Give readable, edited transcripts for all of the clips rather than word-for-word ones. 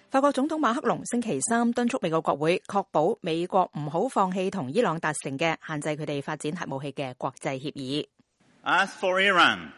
法國總統馬克龍星期三敦促美國國會確保美國唔好放棄同伊朗達成嘅限制佢哋發展核武器嘅國際協議。 As for Iran,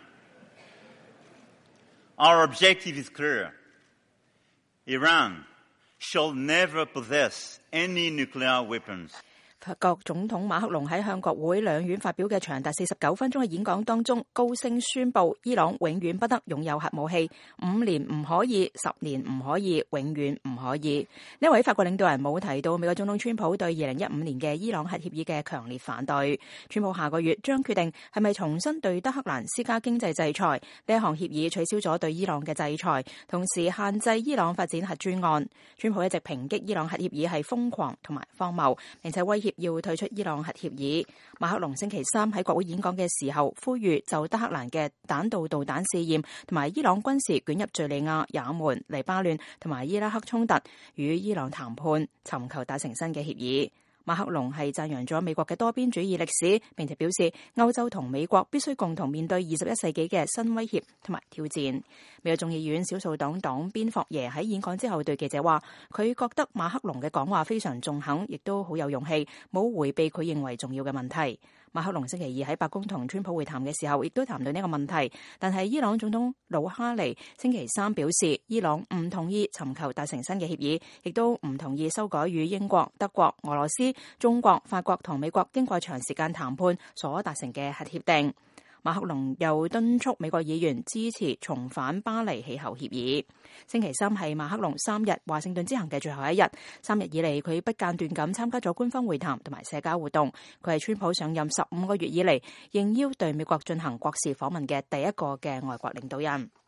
our objective is clear. Iran shall never possess any nuclear weapons. 法國總統馬克龍喺向國會兩院發表嘅長達49分鐘嘅演講當中，高聲宣布伊朗永遠不得擁有核武器，5年唔可以，10年唔可以，永遠唔可以。呢位法國領導人冇提到美國總統川普對2015年嘅伊朗核協議嘅強烈反對。川普下個月將決定係咪重新對德黑蘭施加經濟制裁，呢一項協議取消咗對伊朗嘅制裁，同時限制伊朗發展核專案。川普一直抨擊伊朗核協議係瘋狂同埋荒謬，並且威脅要退出伊朗核協議。馬克龍星期三喺國會演講嘅時候，呼籲就德黑蘭嘅彈道導彈試驗同埋伊朗軍事捲入敘利亞、也門、黎巴嫩同埋伊拉克衝突，與伊朗談判，尋求達成新嘅協議。馬克龍係讚揚咗美國嘅多邊主義歷史，並且表示歐洲同美國必須共同面對21世紀嘅新威脅同埋挑戰。美國眾議院少數黨黨鞭霍耶喺演講之後對記者話，佢覺得馬克龍嘅講話非常中肯，亦都好有勇氣，冇迴避佢認為重要嘅問題。馬克龍星期二喺白宮同川普會談嘅時候，亦都談到呢個問題，但係伊朗總統魯哈尼星期三表示，伊朗唔同意尋求達成新嘅協議，亦都唔同意修改與英國、德國、俄羅斯、中國、法國同美國經過長時間談判所達成嘅核協定。馬克龍又敦促美國議員支持重返巴黎氣候協議。星期三係馬克龍3日華盛頓之行嘅最後一日，3日以嚟佢不間斷咁參加咗官方會談同埋社交活動。佢係川普上任15個月以嚟應邀對美國進行國事訪問嘅第一個嘅外國領導人。